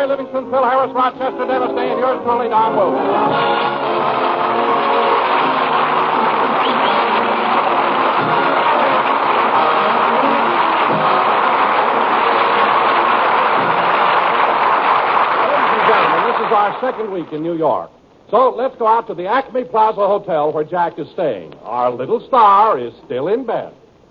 Ray Livingston, Phil Harris, Rochester, Dennis Day, and yours truly, Don Wilson. Our second week in New York. So let's go out to the Acme Plaza Hotel where Jack is staying. Our little star is still in bed.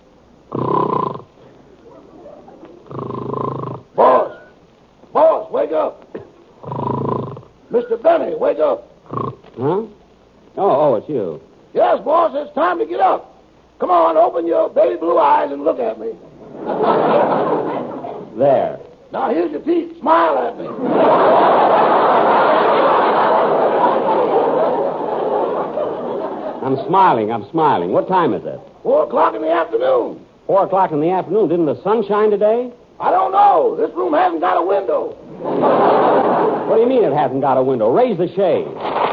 Boss, wake up. Mr. Benny, wake up. Huh? Oh, it's you. Yes, boss, it's time to get up. Come on, open your baby blue eyes and look at me. There. Now, here's your teeth. Smile at me. I'm smiling. What time is it? 4 o'clock in the afternoon. 4 o'clock in the afternoon. Didn't the sun shine today? I don't know. This room hasn't got a window. What do you mean it hasn't got a window? Raise the shade.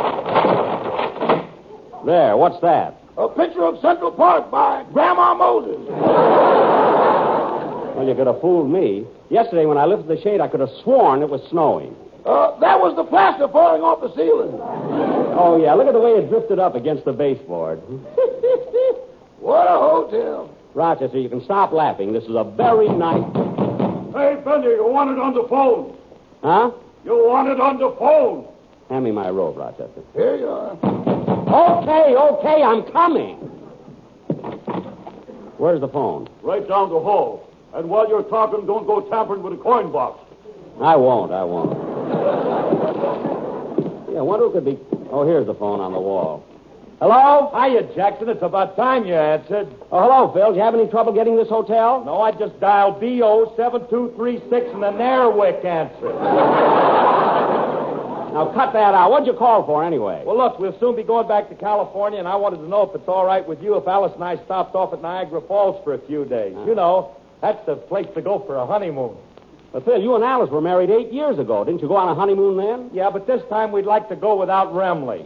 There, what's that? A picture of Central Park by Grandma Moses. Well, you could have fooled me. Yesterday, when I lifted the shade, I could have sworn it was snowing. That was the plaster falling off the ceiling. Oh, yeah, look at the way it drifted up against the baseboard. What a hotel. Rochester, you can stop laughing. This is a very nice... Hey, Benny, you want it on the phone. Huh? You want it on the phone. Hand me my robe, Rochester. Here you are. Okay, I'm coming. Where's the phone? Right down the hall. And while you're talking, don't go tampering with a coin box. I won't. Yeah, I wonder who could be... Oh, here's the phone on the wall. Hello? Hiya, Jackson. It's about time you answered. Oh, hello, Phil. Do you have any trouble getting this hotel? No, I just dialed BO7236 and the Narwick answered. Now, cut that out. What'd you call for, anyway? Well, look, we'll soon be going back to California, and I wanted to know if it's all right with you if Alice and I stopped off at Niagara Falls for a few days. You know, that's the place to go for a honeymoon. But, Phil, you and Alice were married 8 years ago. Didn't you go on a honeymoon then? Yeah, but this time we'd like to go without Remley.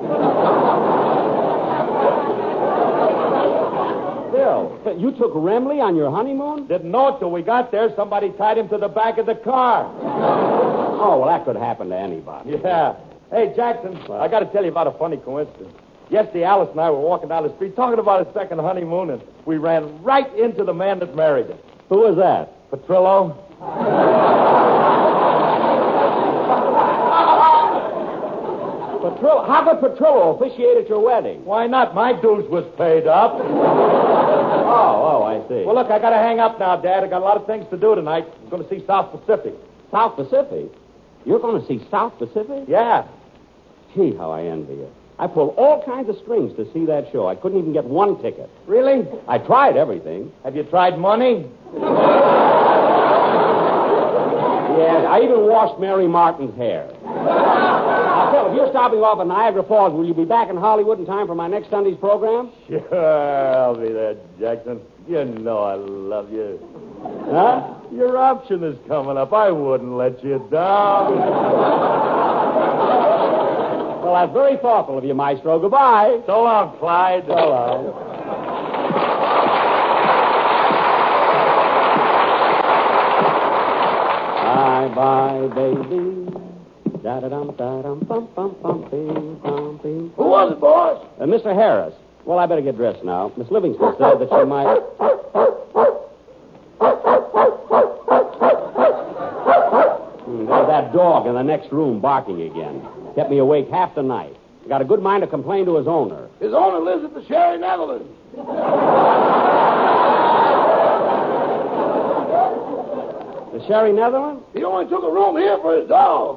Phil, you took Remley on your honeymoon? Didn't know it till we got there. Somebody tied him to the back of the car. Oh, well, that could happen to anybody. Yeah. Hey, Jackson, I got to tell you about a funny coincidence. Yesterday, Alice and I were walking down the street talking about a second honeymoon, and we ran right into the man that married her. Who was that? Petrillo. Petrillo? How could Petrillo officiate at your wedding? Why not? My dues was paid up. Oh, I see. Well, look, I got to hang up now, Dad. I got a lot of things to do tonight. I'm going to see South Pacific. South Pacific? You're going to see South Pacific? Yeah. Gee, how I envy you. I pulled all kinds of strings to see that show. I couldn't even get one ticket. Really? I tried everything. Have you tried money? Yeah, I even washed Mary Martin's hair. Now, Phil, if you're stopping off at Niagara Falls, will you be back in Hollywood in time for my next Sunday's program? Sure, I'll be there, Jackson. You know I love you. Huh? Your option is coming up. I wouldn't let you down. Well, that's very thoughtful of you, Maestro. Goodbye. So long, Clyde. So long. Bye, baby. Da-da-dum-da-dum-bum-bum-bum-bing-bum-bing. Who was it, boss? Mr. Harris. Well, I better get dressed now. Miss Livingston said that she might... There's that dog in the next room barking again. Kept me awake half the night. Got a good mind to complain to his owner. His owner lives at the Sherry Netherlands. The Sherry Netherlands? He only took a room here for his dog.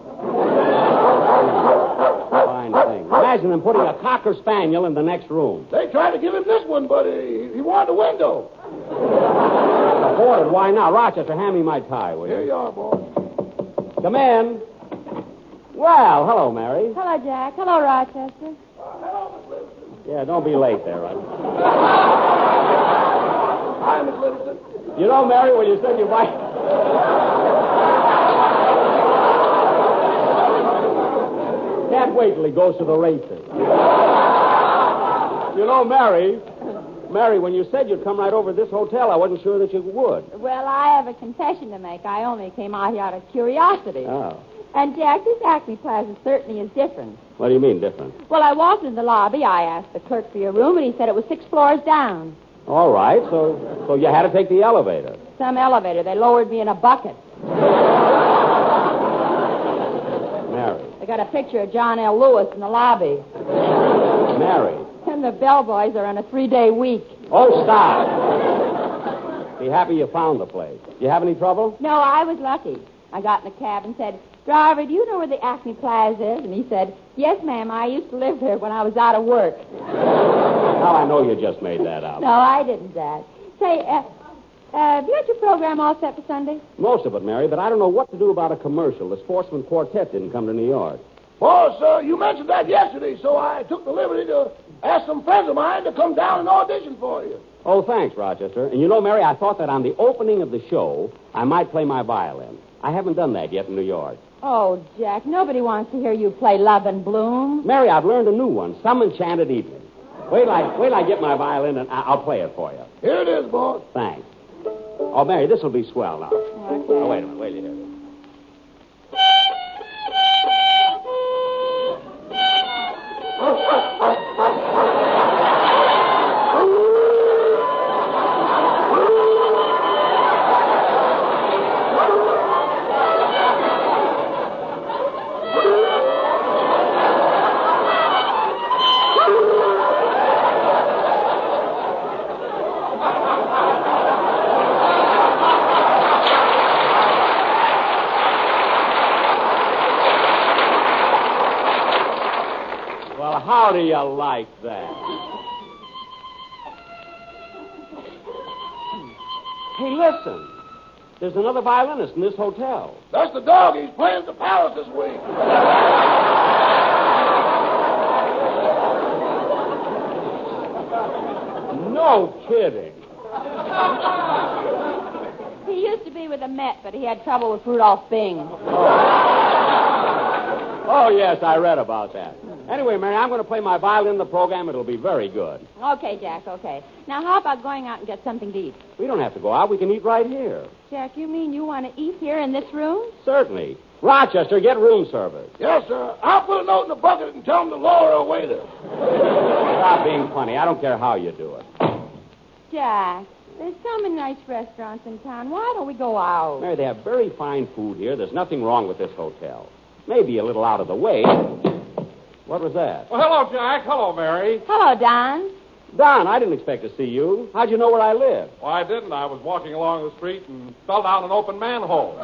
Fine thing. Imagine them putting a Cocker Spaniel in the next room. They tried to give him this one, but he wanted a window. Afforded. Why not? Rochester, hand me my tie, will you? Here you are, boss. Come in. Well, hello, Mary. Hello, Jack. Hello, Rochester. Hello, Miss Livingston. Yeah, don't be late there, right? Hi, Miss Livingston. You know, Mary, when you said you might... Can't wait till he goes to the races. You know, Mary, when you said you'd come right over to this hotel, I wasn't sure that you would. Well, I have a confession to make. I only came out here out of curiosity. Oh. And, Jack, this Acme Plaza certainly is different. What do you mean, different? Well, I walked in the lobby. I asked the clerk for your room, and he said it was 6 floors down. All right, so you had to take the elevator. Some elevator. They lowered me in a bucket. Mary. They got a picture of John L. Lewis in the lobby. Mary. And the bellboys are on a 3-day week. Oh, stop. Be happy you found the place. You have any trouble? No, I was lucky. I got in a cab and said, "Driver, do you know where the Acme Plaza is?" And he said, "Yes, ma'am. I used to live there when I was out of work." Now I know you just made that up. No, I didn't, Dad. Say, have you got your program all set for Sunday? Most of it, Mary, but I don't know what to do about a commercial. The Sportsman Quartet didn't come to New York. Well, sir, you mentioned that yesterday, so I took the liberty to ask some friends of mine to come down and audition for you. Oh, thanks, Rochester. And you know, Mary, I thought that on the opening of the show, I might play my violin. I haven't done that yet in New York. Oh, Jack, nobody wants to hear you play Love and Bloom. Mary, I've learned a new one, Some Enchanted Evening. Wait till I get my violin, and I'll play it for you. Here it is, boss. Thanks. Oh, Mary, this will be swell now. Okay. Oh, wait a minute. Wait till you hear this. Well, how do you like that? Hey, listen. There's another violinist in this hotel. That's the dog. He's playing at the Palace this week. No kidding. He used to be with the Met, but he had trouble with Rudolph Bing. Oh, yes, I read about that. Anyway, Mary, I'm going to play my violin in the program. It'll be very good. Okay, Jack, okay. Now, how about going out and get something to eat? We don't have to go out. We can eat right here. Jack, you mean you want to eat here in this room? Certainly. Rochester, get room service. Yes, sir. I'll put a note in the bucket and tell him to lower a waiter. Stop being funny. I don't care how you do it. Jack, there's so many nice restaurants in town. Why don't we go out? Mary, they have very fine food here. There's nothing wrong with this hotel. Maybe a little out of the way. What was that? Well, hello, Jack. Hello, Mary. Hello, Don. Don, I didn't expect to see you. How'd you know where I live? Well, I didn't. I was walking along the street and fell down an open manhole.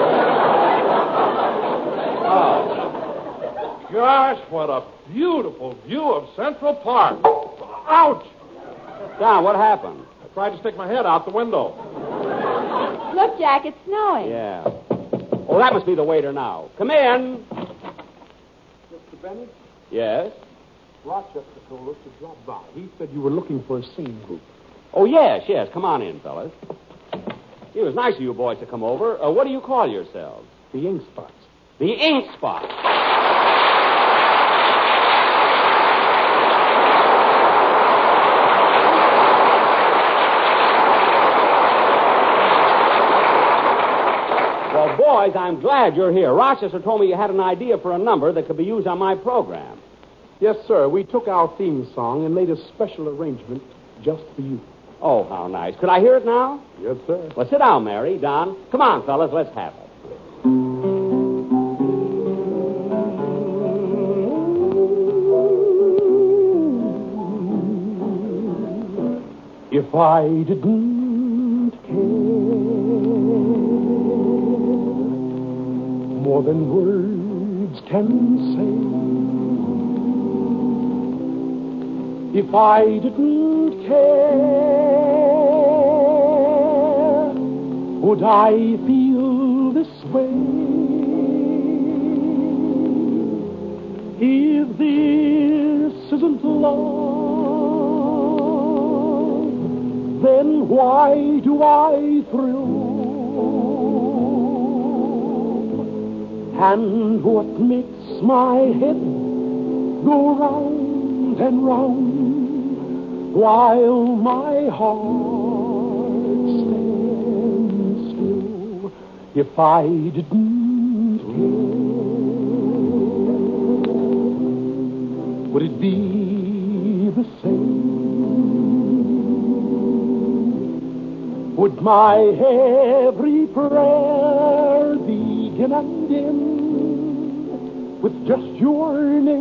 Oh. Gosh, what a beautiful view of Central Park. Ouch! Don, what happened? I tried to stick my head out the window. Look, Jack, it's snowing. Yeah. Oh, that must be the waiter now. Come in. Mr. Bennett, Yes? Rochester told us to drop by. He said you were looking for a singing group. Oh, yes. Come on in, fellas. It was nice of you boys to come over. What do you call yourselves? The Ink Spots. The Ink Spot. Well, boys, I'm glad you're here. Rochester told me you had an idea for a number that could be used on my program. Yes, sir. We took our theme song and made a special arrangement just for you. Oh, how nice. Could I hear it now? Yes, sir. Well, sit down, Mary, Don. Come on, fellas, let's have it. If I didn't care more than words can say, if I didn't care, would I feel this way? If this isn't love, then why do I thrill? And what makes my head go round and round while my heart stands still? If I didn't care. would it be the same? Would my every prayer begin and end with just your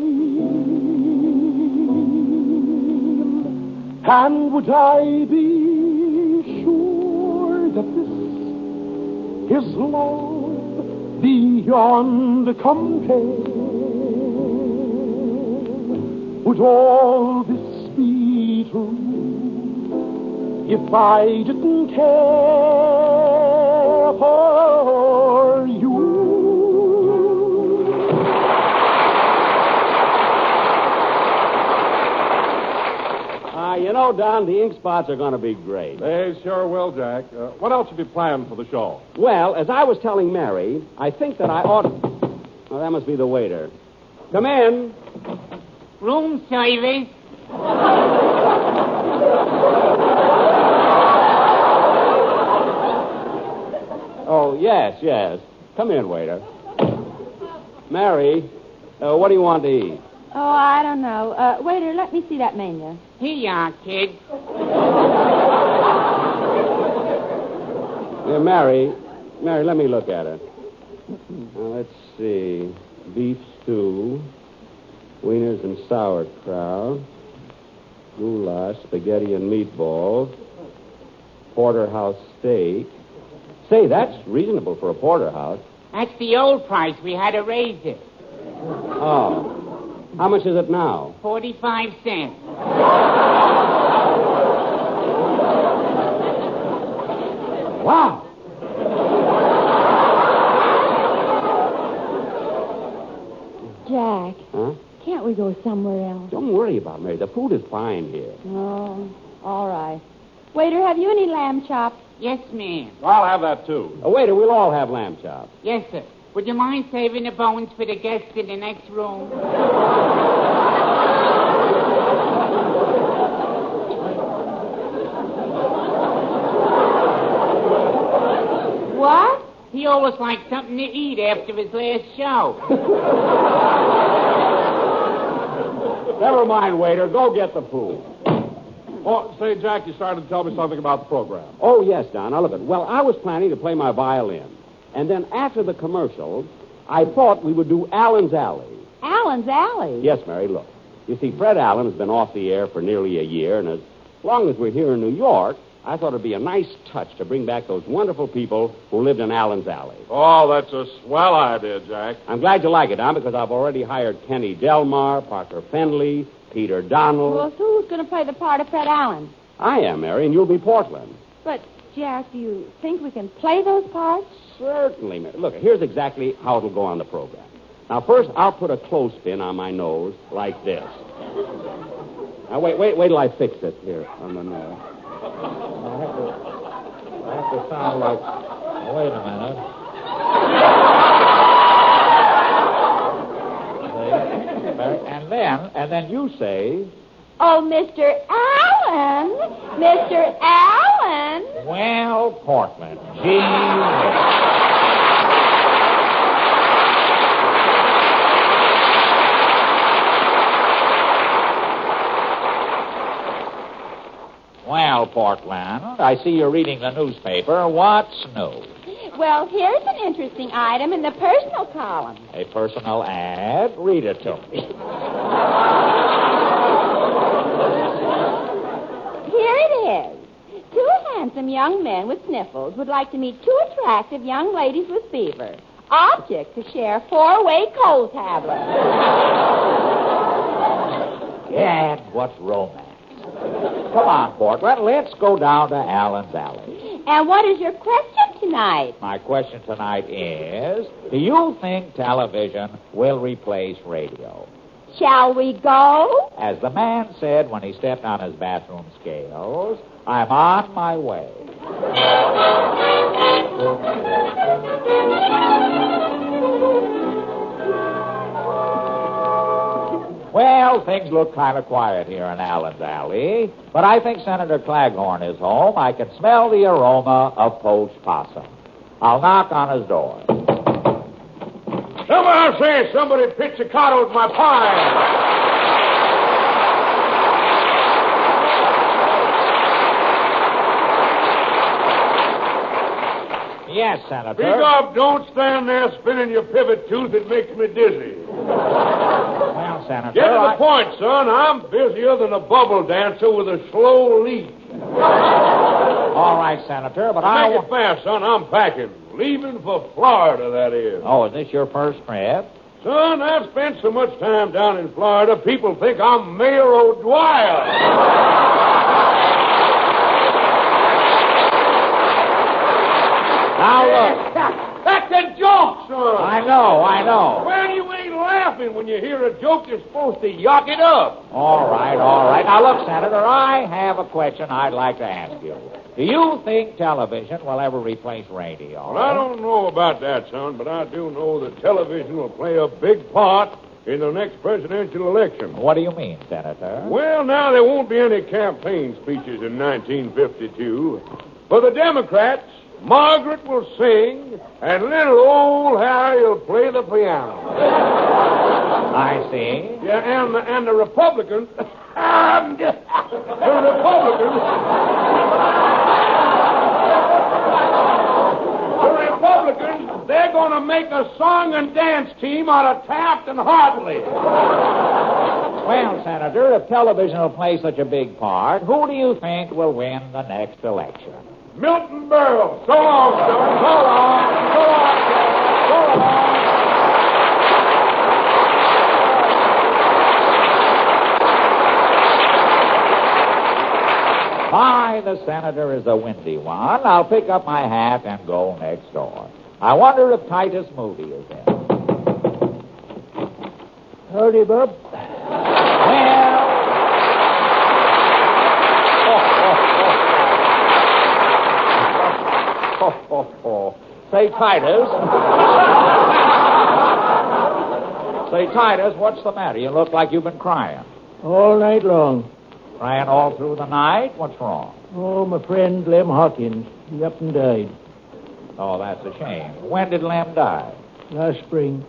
name? And would I be sure that this is love beyond compare? Would all this be true if I didn't care for you? You know, Don, the ink spots are going to be great. They sure will, Jack. What else have you planned for the show? Well, as I was telling Mary, I think that I ought... Oh, that must be the waiter. Come in. Room service. Oh, yes. Come in, waiter. Mary, what do you want to eat? Oh, I don't know. Waiter, let me see that menu. Here you are, kid. Yeah, Mary, let me look at it. Now, let's see. Beef stew, wieners and sauerkraut, goulash, spaghetti and meatballs, porterhouse steak. Say, that's reasonable for a porterhouse. That's the old price. We had to raise it. Oh. How much is it now? 45 cents. Wow. Jack, Huh? can't we go somewhere else? Don't worry about it, Mary. The food is fine here. Oh, all right. Waiter, have you any lamb chops? Yes, ma'am. I'll have that, too. Waiter, we'll all have lamb chops. Yes, sir. Would you mind saving the bones for the guests in the next room? What? He always liked something to eat after his last show. Never mind, waiter. Go get the food. Oh, say, Jack, you started to tell me something about the program. Oh, yes, Don. Now, look at it. Well, I was planning to play my violin. And then after the commercial, I thought we would do Allen's Alley. Allen's Alley? Yes, Mary, look. You see, Fred Allen has been off the air for nearly a year, and as long as we're here in New York, I thought it'd be a nice touch to bring back those wonderful people who lived in Allen's Alley. Oh, that's a swell idea, Jack. I'm glad you like it, Don, because I've already hired Kenny Delmar, Parker Fenley, Peter Donald. Well, who's going to play the part of Fred Allen? I am, Mary, and you'll be Portland. But, Jack, do you think we can play those parts? Certainly, Mary. Look, here's exactly how it'll go on the program. Now, first, I'll put a clothespin on my nose like this. Now, wait till I fix it here on the nose. I have to sound like... Wait a minute. And then you say... Oh, Mr. Allen! Mr. Allen! Well, Portland, gee whiz. Well, Portland, I see you're reading the newspaper. What's new? Well, here's an interesting item in the personal column. A personal ad? Read it to me. Here it is. 2 handsome young men with sniffles would like to meet 2 attractive young ladies with fever. Object to share 4-way cold tablets. Gad, what romance. Come on, Portland, let's go down to Allen's Alley. And what is your question tonight? My question tonight is, do you think television will replace radio? Shall we go? As the man said when he stepped on his bathroom scales, I'm on my way. Well, things look kind of quiet here in Allen's Alley, but I think Senator Claghorn is home. I can smell the aroma of poached possum. I'll knock on his door. Somebody say somebody pitch a cotton with my pie. Yes, Senator. Speak up. Don't stand there spinning your pivot tooth. It makes me dizzy. Well, Senator. Get to the point, son. I'm busier than a bubble dancer with a slow leak. All right, Senator, but Make it fast, son. I'm packing. Leaving for Florida, that is. Oh, is this your first trip? Son, I've spent so much time down in Florida, people think I'm Mayor O'Dwyer. Now, look. That's a joke, son. I know. Well, you ain't laughing when you hear a joke. You're supposed to yuck it up. All right. Now, look, Senator, I have a question I'd like to ask you. Do you think television will ever replace radio? Well, I don't know about that, son, but I do know that television will play a big part in the next presidential election. What do you mean, Senator? Well, now, there won't be any campaign speeches in 1952. For the Democrats, Margaret will sing, and little old Harry will play the piano. I see. Yeah, and the Republicans... the Republicans, they're going to make a song and dance team out of Taft and Hartley. Well, Senator, if television will play such a big part, who do you think will win the next election? Milton Berle. So long, son. So long. So long, So long. Hi, the Senator is a windy one. I'll pick up my hat and go next door. I wonder if Titus Moody is in. Howdy, Bub. Well... Say, Titus, what's the matter? You look like you've been crying. All night long. Crying all through the night? What's wrong? Oh, my friend Lem Hawkins. He up and died. Oh, that's a shame. When did Lem die? Last spring.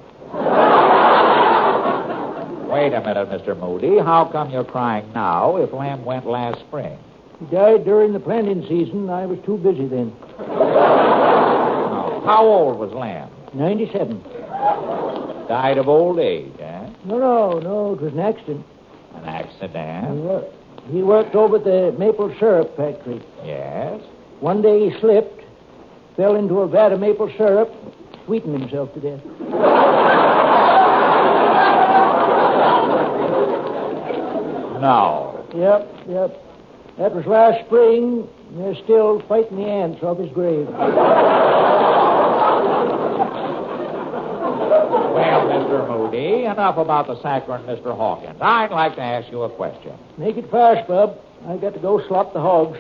Wait a minute, Mr. Moody. How come you're crying now if Lem went last spring? He died during the planting season. I was too busy then. Oh. How old was Lem? 97. Died of old age, eh? No. It was an accident. An accident? He worked over at the maple syrup factory. Yes? One day he slipped, fell into a vat of maple syrup, sweetened himself to death. No. Yep. That was last spring. They're still fighting the ants off his grave. Well, Mr. Moody, enough about the saccharine Mr. Hawkins. I'd like to ask you a question. Make it fast, Bub. I got to go slop the hogs.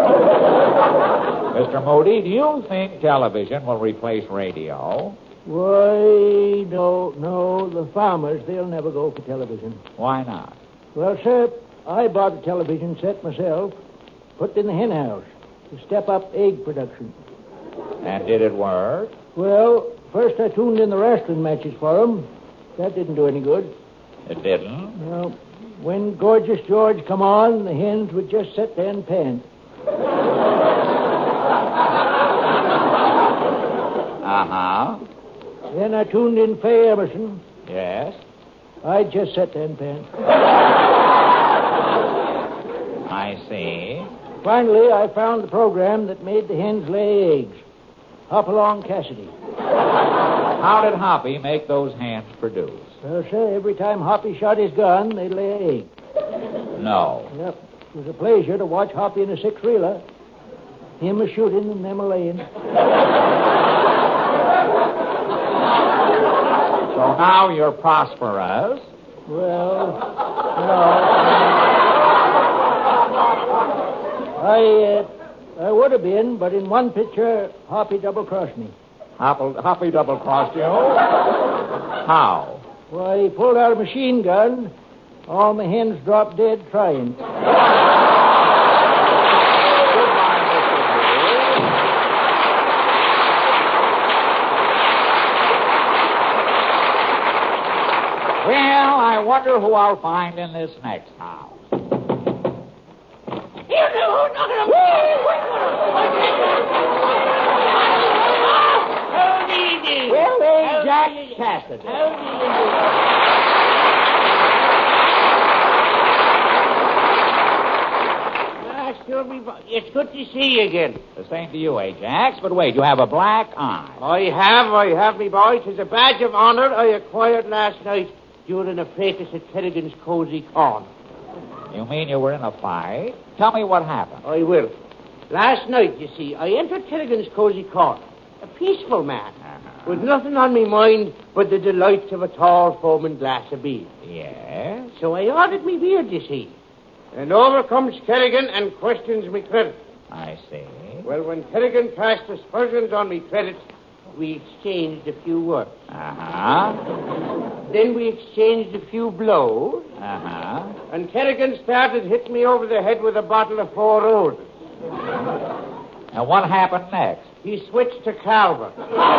Mr. Moody, do you think television will replace radio? Why, no. The farmers, they'll never go for television. Why not? Well, sir, I bought a television set myself, put it in the hen house to step up egg production. And did it work? Well, first I tuned in the wrestling matches for them. That didn't do any good. It didn't? Well, when Gorgeous George come on, the hens would just sit there and pant. Uh-huh. Then I tuned in Faye Emerson. Yes? I'd just sit there and pant. I see. Finally, I found the program that made the hens lay eggs. Hopalong Cassidy. How did Hoppy make those hens produce? Well, sir, every time Hoppy shot his gun, they'd lay an egg. No. Yep. It was a pleasure to watch Hoppy in a six-reeler. Him a shooting and them a laying. So now you're prosperous. Well, I would have been, but in one picture, Hoppy double-crossed me. Hoppy double-crossed you? How? Why, he pulled out a machine gun. All my hens dropped dead trying. Well, I wonder who I'll find in this next house. Cassidy. It's good to see you again. The same to you, Ajax. But wait, you have a black eye. I have, me boy. It's a badge of honor I acquired last night during a practice at Kerrigan's Cozy Corner. You mean you were in a fight? Tell me what happened. I will. Last night, you see, I entered Kerrigan's Cozy Corner, a peaceful man, with nothing on me mind but the delights of a tall foaming glass of beer. Yes? So I ordered me beer, you see. And over comes Kerrigan and questions me credit. I see. Well, when Kerrigan cast aspersions on me credit, we exchanged a few words. Uh-huh. Then we exchanged a few blows. Uh-huh. And Kerrigan started hitting me over the head with a bottle of Four Roses. And what happened next? He switched to Calvert.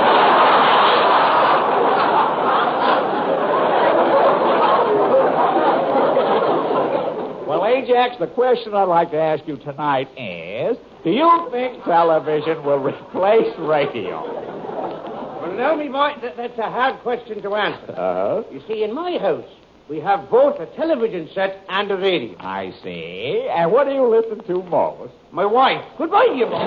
Well, Ajax, the question I'd like to ask you tonight is, do you think television will replace radio? Well, now, me boy, that's a hard question to answer. Uh-huh. You see, in my house, we have both a television set and a radio. I see. And what do you listen to most? My wife. Goodbye, you boy.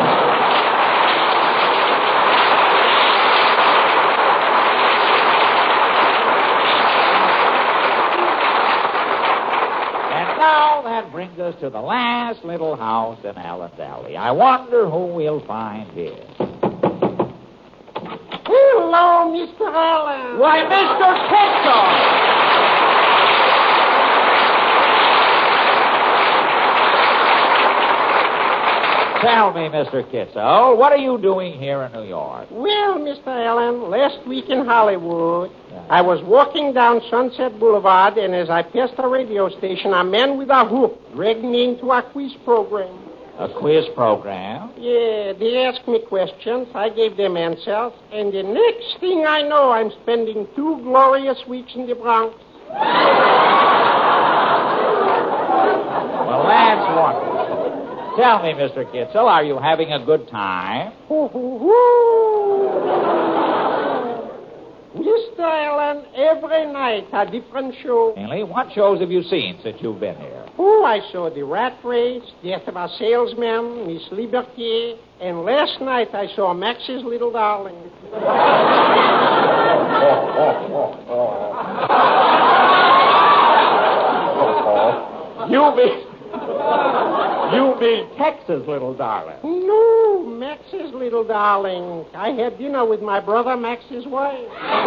Now that brings us to the last little house in Allen's Alley. I wonder who we'll find here. Hello, Mr. Allen. Why, Mr. Kitzel! Tell me, Mr. Kitzel, what are you doing here in New York? Well, Mr. Allen, last week in Hollywood, I was walking down Sunset Boulevard, and as I passed a radio station, a man with a hook dragged me into a quiz program. A quiz program? Yeah, they asked me questions. I gave them answers. And the next thing I know, I'm spending 2 glorious weeks in the Bronx. Well, that's wonderful. Tell me, Mr. Kitzel, are you having a good time? Mr. Allen, every night a different show. Really? What shows have you seen since you've been here? Oh, I saw The Rat Race, Death of a Salesman, Miss Liberty, and last night I saw Max's Little Darling. You mean Texas, Little Darling? No, Max's Little Darling. I had dinner with my brother Max's wife.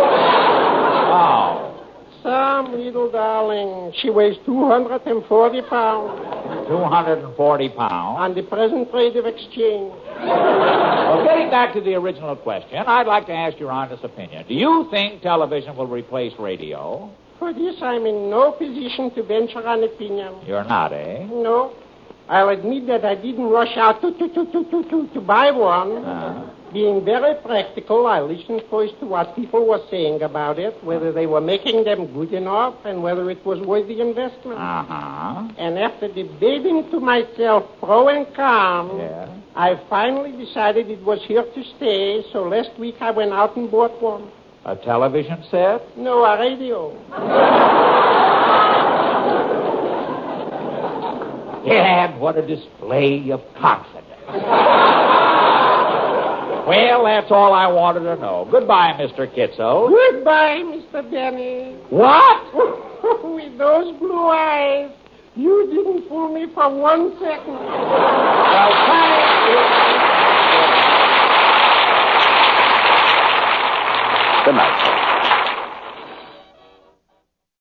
Oh. Some little darling. She weighs 240 pounds. 240 pounds? On the present rate of exchange. Well, getting back to the original question, I'd like to ask your honest opinion. Do you think television will replace radio? For this, I'm in no position to venture an opinion. You're not, eh? No. I'll admit that I didn't rush out to buy one. Being very practical, I listened first to what people were saying about it, whether they were making them good enough, and whether it was worth the investment. And after debating to myself pro and con, I finally decided it was here to stay, so last week I went out and bought one. A television set? No, a radio. Yeah, what a display of confidence. Well, that's all I wanted to know. Goodbye, Mr. Kitzel. Goodbye, Mr. Benny. What? With those blue eyes, you didn't fool me for 1 second. Well, thank you. Good night.